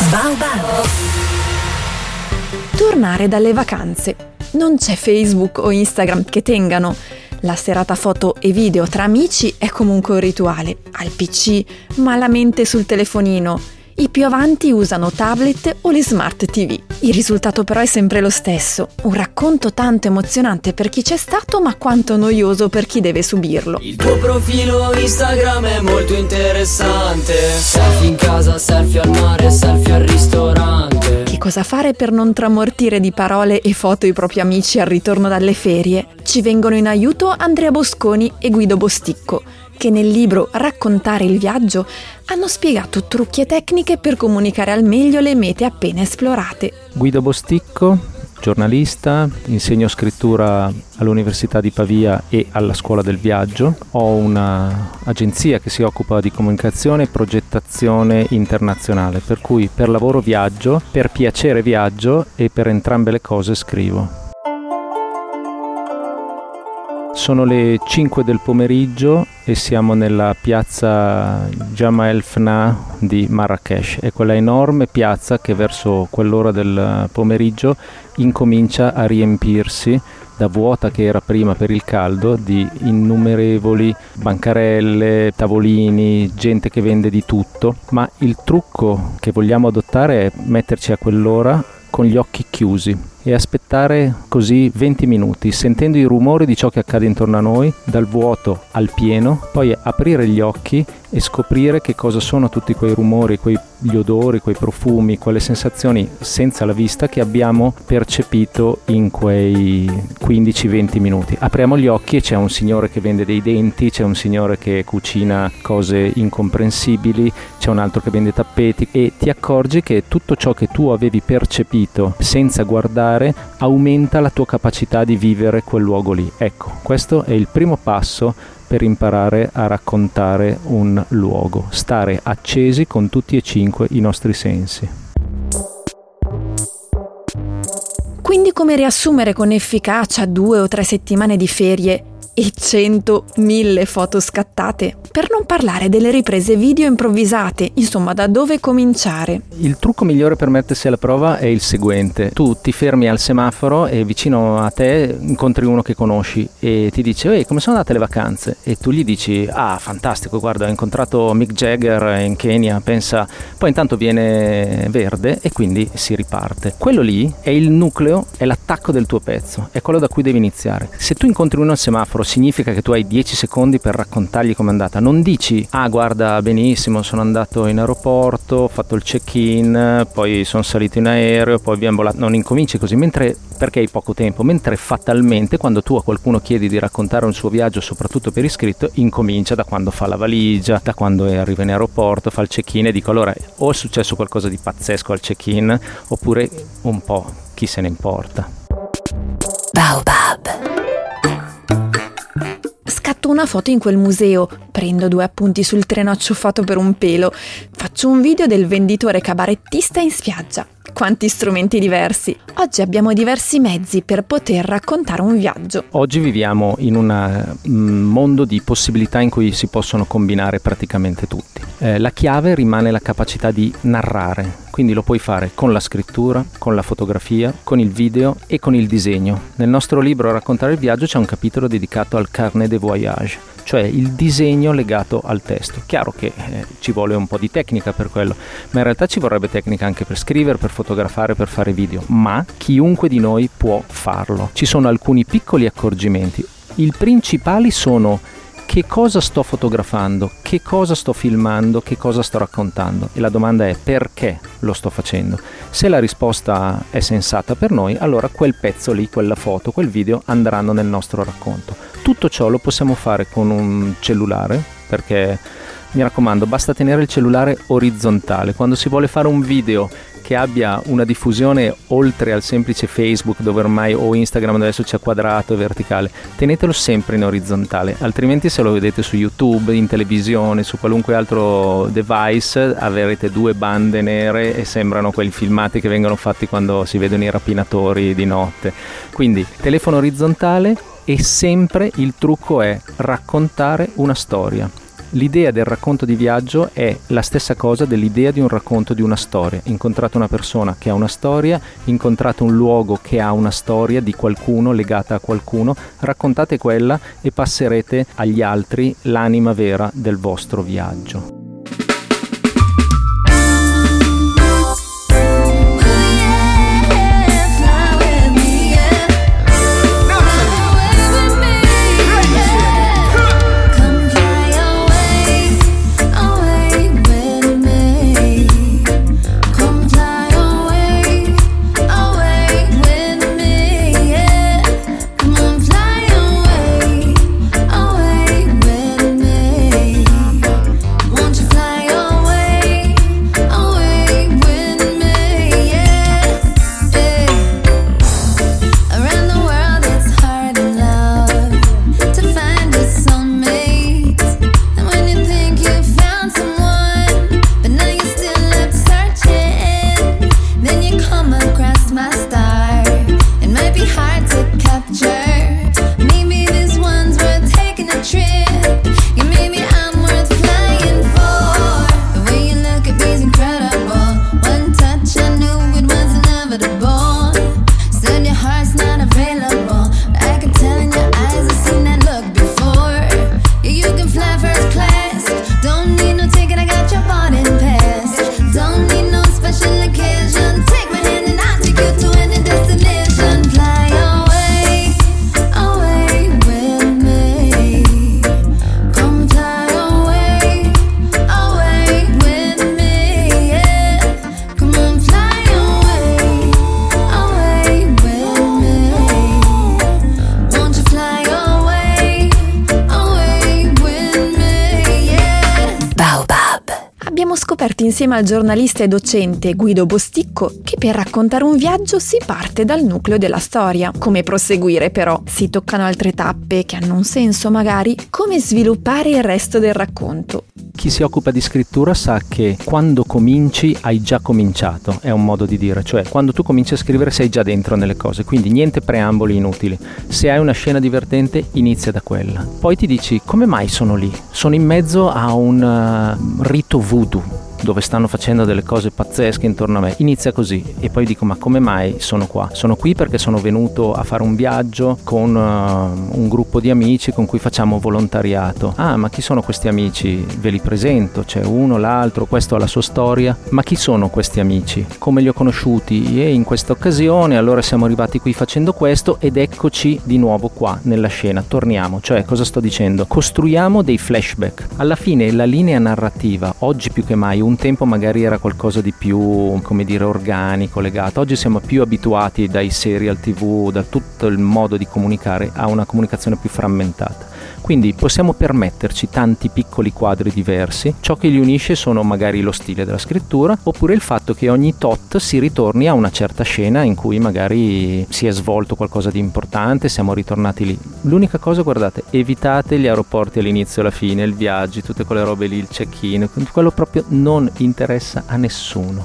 Baobab. Tornare dalle vacanze. Non c'è Facebook o Instagram che tengano. La serata foto e video tra amici è comunque un rituale. Al PC, malamente sul telefonino. I più avanti usano tablet o le smart TV. Il risultato però è sempre lo stesso. Un racconto tanto emozionante per chi c'è stato, ma quanto noioso per chi deve subirlo. Il tuo profilo Instagram è molto interessante. Selfie in casa, selfie al mare, selfie al ristorante. Che cosa fare per non tramortire di parole e foto i propri amici al ritorno dalle ferie? Ci vengono in aiuto Andrea Bosconi e Guido Bosticco, che nel libro Raccontare il viaggio hanno spiegato trucchi e tecniche per comunicare al meglio le mete appena esplorate. Guido Bosticco, giornalista, insegno scrittura all'Università di Pavia e alla Scuola del Viaggio. Ho un'agenzia che si occupa di comunicazione e progettazione internazionale, per cui per lavoro viaggio, per piacere viaggio e per entrambe le cose scrivo. Sono le 5 del pomeriggio e siamo nella piazza Jemaa Fna di Marrakech. È quella enorme piazza che verso quell'ora del pomeriggio incomincia a riempirsi, da vuota che era prima per il caldo, di innumerevoli bancarelle, tavolini, gente che vende di tutto. Ma il trucco che vogliamo adottare è metterci a quell'ora con gli occhi chiusi e aspettare così 20 minuti, sentendo i rumori di ciò che accade intorno a noi, dal vuoto al pieno, poi aprire gli occhi e scoprire che cosa sono tutti quei rumori, gli odori, quei profumi, quelle sensazioni senza la vista che abbiamo percepito in quei 15-20 minuti. Apriamo gli occhi e c'è un signore che vende dei denti, c'è un signore che cucina cose incomprensibili, c'è un altro che vende tappeti e ti accorgi che tutto ciò che tu avevi percepito senza guardare aumenta la tua capacità di vivere quel luogo lì. Ecco, questo è il primo passo per imparare a raccontare un luogo, stare accesi con tutti e 5 i nostri sensi. Quindi come riassumere con efficacia 2 o 3 settimane di ferie e 100.000 foto scattate? Per non parlare delle riprese video improvvisate, insomma, da dove cominciare? Il trucco migliore per mettersi alla prova è il seguente. Tu ti fermi al semaforo e vicino a te incontri uno che conosci e ti dice: ehi, come sono andate le vacanze? E tu gli dici: ah, fantastico, guarda, ho incontrato Mick Jagger in Kenya, pensa. Poi intanto viene verde e quindi si riparte. Quello lì è il nucleo, è l'attacco del tuo pezzo, è quello da cui devi iniziare. Se tu incontri uno al semaforo, significa che tu hai 10 secondi per raccontargli com'è andata. Non dici: ah, guarda, benissimo, sono andato in aeroporto, ho fatto il check-in, poi sono salito in aereo, poi abbiamo volato. Non incominci così, perché hai poco tempo, mentre fatalmente quando tu a qualcuno chiedi di raccontare un suo viaggio, soprattutto per iscritto, incomincia da quando fa la valigia, da quando arriva in aeroporto, fa il check-in e dico: allora, o è successo qualcosa di pazzesco al check-in, oppure un po' chi se ne importa. Baobab. Scatto una foto in quel museo, prendo 2 appunti sul treno acciuffato per un pelo, faccio un video del venditore cabarettista in spiaggia. Quanti strumenti diversi! Oggi abbiamo diversi mezzi per poter raccontare un viaggio. Oggi viviamo in un mondo di possibilità in cui si possono combinare praticamente tutti. La chiave rimane la capacità di narrare, quindi lo puoi fare con la scrittura, con la fotografia, con il video e con il disegno. Nel nostro libro Raccontare il viaggio c'è un capitolo dedicato al carnet de voyage, cioè il disegno legato al testo. Chiaro che ci vuole un po' di tecnica per quello, ma in realtà ci vorrebbe tecnica anche per scrivere, per fotografare, per fare video, ma chiunque di noi può farlo. Ci sono alcuni piccoli accorgimenti. I principali sono: che cosa sto fotografando, che cosa sto filmando, che cosa sto raccontando, e la domanda è: perché lo sto facendo? Se la risposta è sensata per noi, allora quel pezzo lì, quella foto, quel video andranno nel nostro racconto. Tutto ciò lo possiamo fare con un cellulare, perché, mi raccomando, basta tenere il cellulare orizzontale. Quando si vuole fare un video che abbia una diffusione oltre al semplice Facebook, dove ormai, o Instagram, dove adesso c'è quadrato e verticale, tenetelo sempre in orizzontale, altrimenti se lo vedete su YouTube, in televisione, su qualunque altro device, avrete 2 bande nere e sembrano quei filmati che vengono fatti quando si vedono i rapinatori di notte. Quindi telefono orizzontale, e sempre il trucco è raccontare una storia. L'idea del racconto di viaggio è la stessa cosa dell'idea di un racconto di una storia. Incontrate una persona che ha una storia, incontrate un luogo che ha una storia di qualcuno, legata a qualcuno, raccontate quella e passerete agli altri l'anima vera del vostro viaggio. Insieme al giornalista e docente Guido Bosticco che per raccontare un viaggio si parte dal nucleo della storia. Come proseguire però? Si toccano altre tappe che hanno un senso magari? Come sviluppare il resto del racconto? Chi si occupa di scrittura sa che quando cominci hai già cominciato, è un modo di dire, cioè quando tu cominci a scrivere sei già dentro nelle cose, quindi niente preamboli inutili. Se hai una scena divertente inizia da quella. Poi ti dici come mai sono lì? Sono in mezzo a un rito voodoo dove stanno facendo delle cose pazzesche intorno a me. Inizia così e poi dico ma come mai sono qua? Sono qui perché sono venuto a fare un viaggio con un gruppo di amici con cui facciamo volontariato. Ah, ma chi sono questi amici? Ve li presento, c'è uno, l'altro, questo ha la sua storia. Ma chi sono questi amici? Come li ho conosciuti? E in questa occasione allora siamo arrivati qui facendo questo ed eccoci di nuovo qua nella scena. Torniamo, cioè cosa sto dicendo? Costruiamo dei flashback. Alla fine la linea narrativa, oggi più che mai, un tempo magari era qualcosa di più, come dire, organico, legato. Oggi siamo più abituati dai serial TV, da tutto il modo di comunicare, a una comunicazione più frammentata. Quindi possiamo permetterci tanti piccoli quadri diversi. Ciò che li unisce sono magari lo stile della scrittura, oppure il fatto che ogni tot si ritorni a una certa scena in cui magari si è svolto qualcosa di importante, siamo ritornati lì. L'unica cosa, guardate, evitate gli aeroporti all'inizio e alla fine, il viaggio, tutte quelle robe lì, il check-in, quello proprio non interessa a nessuno.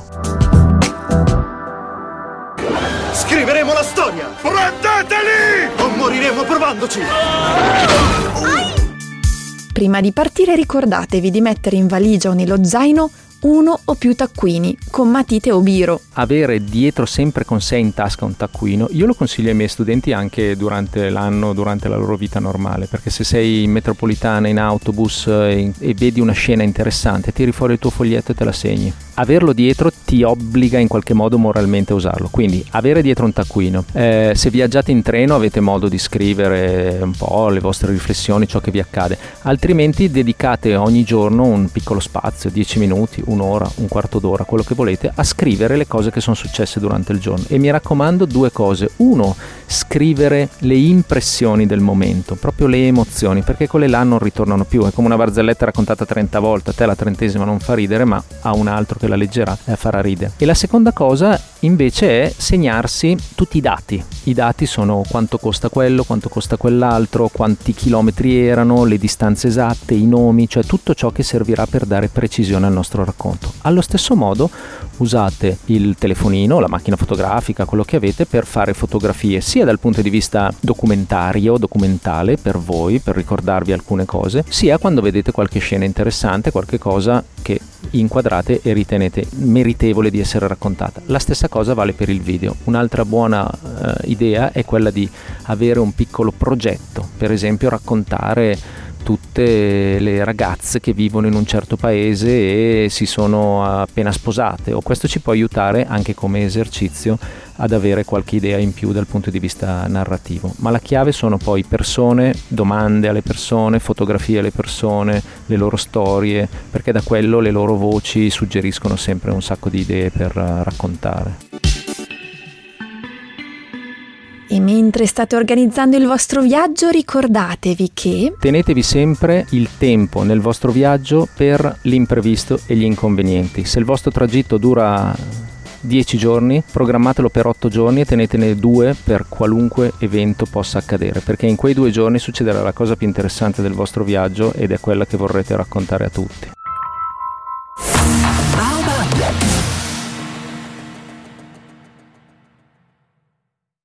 Scriveremo la storia! Prendeteli! O moriremo provandoci! Prima di partire ricordatevi di mettere in valigia o nello zaino uno o più taccuini con matite o biro. Avere dietro sempre con sé in tasca un taccuino, io lo consiglio ai miei studenti anche durante l'anno, durante la loro vita normale, perché se sei in metropolitana, in autobus e vedi una scena interessante, tiri fuori il tuo foglietto e te la segni. Averlo dietro ti obbliga in qualche modo moralmente a usarlo, quindi avere dietro un taccuino. Se viaggiate in treno avete modo di scrivere un po' le vostre riflessioni, ciò che vi accade, altrimenti dedicate ogni giorno un piccolo spazio, 10 minuti, un'ora, un quarto d'ora, quello che volete, a scrivere le cose che sono successe durante il giorno. E mi raccomando due cose: uno, scrivere le impressioni del momento, proprio le emozioni, perché quelle là non ritornano più, è come una barzelletta raccontata 30 volte, a te la 30ª non fa ridere, ma a un altro che che la leggerà farà ridere. E la seconda cosa invece è segnarsi tutti i dati. I dati sono quanto costa quello, quanto costa quell'altro, quanti chilometri erano, le distanze esatte, i nomi, cioè tutto ciò che servirà per dare precisione al nostro racconto. Allo stesso modo usate il telefonino, la macchina fotografica, quello che avete, per fare fotografie sia dal punto di vista documentario, documentale per voi, per ricordarvi alcune cose, sia quando vedete qualche scena interessante, qualche cosa che inquadrate e ritenete meritevole di essere raccontata. La stessa cosa vale per il video. Un'altra buona idea è quella di avere un piccolo progetto, per esempio raccontare tutte le ragazze che vivono in un certo paese e si sono appena sposate, o questo ci può aiutare anche come esercizio ad avere qualche idea in più dal punto di vista narrativo. Ma la chiave sono poi persone, domande alle persone, fotografie alle persone, le loro storie, perché da quello le loro voci suggeriscono sempre un sacco di idee per raccontare. E mentre state organizzando il vostro viaggio, ricordatevi che tenetevi sempre il tempo nel vostro viaggio per l'imprevisto e gli inconvenienti. Se il vostro tragitto dura 10 giorni, programmatelo per 8 giorni e tenetene 2 per qualunque evento possa accadere, perché in quei 2 giorni succederà la cosa più interessante del vostro viaggio ed è quella che vorrete raccontare a tutti.